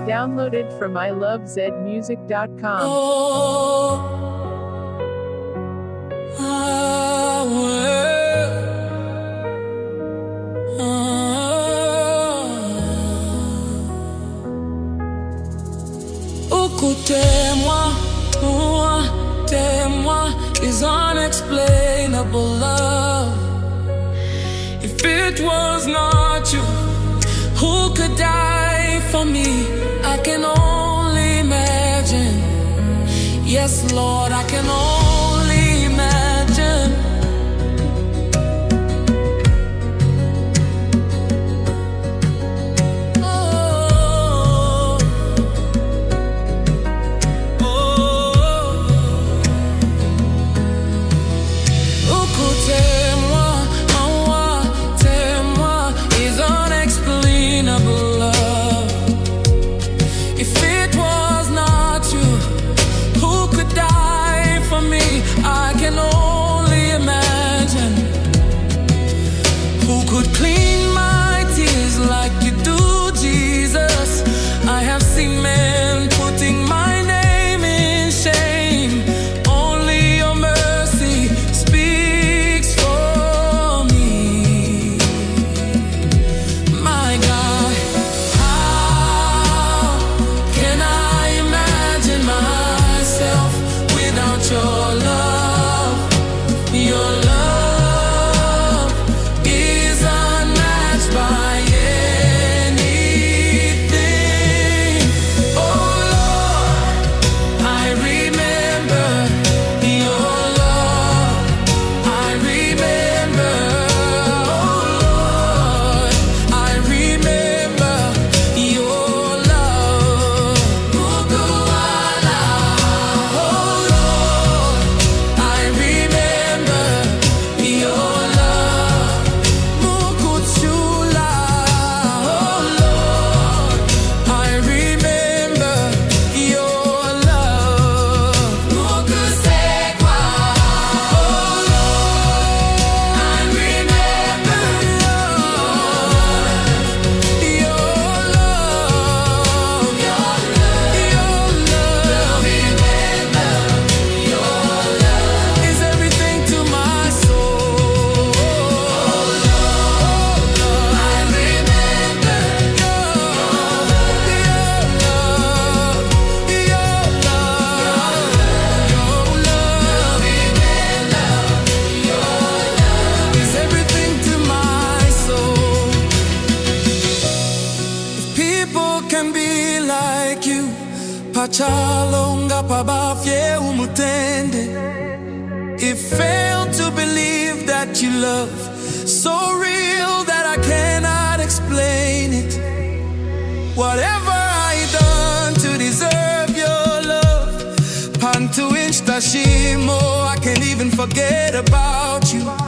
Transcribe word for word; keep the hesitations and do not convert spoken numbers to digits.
Downloaded from I love zed music dot com. Oh, ah, ah. Écoutez-moi, toi, t'es-moi, is unexplainable love. If it was not you, who could die for me? I can only imagine. Yes, Lord, I can only imagine. Oh, oh. Écoutez-moi, moi, t'es-moi, is unexplainable love. If it was not you, who could die for me? I can only imagine. Who could clean my tears like you do, Jesus? I have seen men putting my name in shame. Only your mercy speaks for me. My God, how can I imagine myself without your love? Your love is unmatched by anything. Oh Lord, I remember your love. I remember, oh Lord, I remember your love. Muguala, oh Lord, I remember your love. Mukuchula, oh Lord, I remember your love. Mukusekwa, oh Lord, I remember your love. Your love, your love, remember your love is everything to my soul. Oh Lord, I remember your love, your love, your love, your love, remember your love is everything to my soul. If people can be like you, pachalonga pabafye umutende. It failed to believe that you love so real that I cannot explain it. Whatever I done to deserve your love, Pantu inch tashimo, I can't even forget about you.